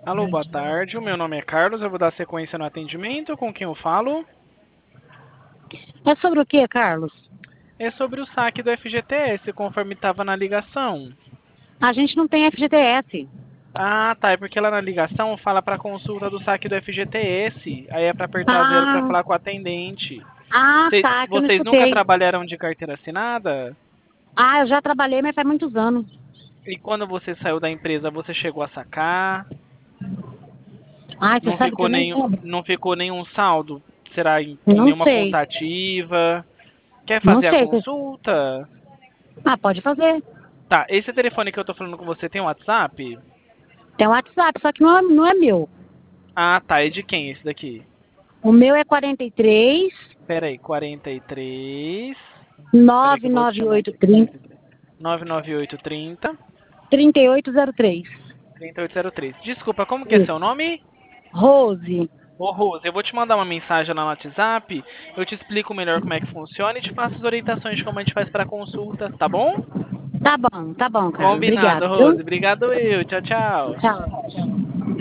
Alô, boa tarde. O meu nome é Carlos. Eu vou dar sequência no atendimento. Com quem eu falo? É sobre o que, Carlos? É sobre o saque do FGTS, conforme estava na ligação. A gente não tem FGTS. Ah, tá. É porque lá na ligação fala para consulta do saque do FGTS. Aí é para apertar zero para Ah, falar com o atendente. tá, que eu não Vocês nunca escutei. trabalharam de carteira assinada? Eu já trabalhei, mas faz muitos anos. E quando você saiu da empresa, você chegou a sacar? Você sabe que eu nem lembro. Não ficou nenhum saldo? Será em Não nenhuma sei. conta ativa? Quer Não fazer a sei. consulta? Pode fazer. Tá, esse telefone que eu tô falando com você tem WhatsApp? Tem um WhatsApp, só que não é meu. Ah, tá. É de quem esse daqui? O meu é 43 Pera aí, 43. Pera aí que eu vou te chamar aqui. 99830 43. 99830 3803. 3803. Desculpa, como que é seu Isso. nome? Rose. Ô, Rose, eu vou te mandar uma mensagem lá no WhatsApp. Eu te explico melhor como é que funciona e te passo as orientações de como a gente faz para consultas, tá bom? Tá bom, Carlos. Combinado, Obrigado, Rose. viu? Obrigado eu. Tchau, tchau. Tchau.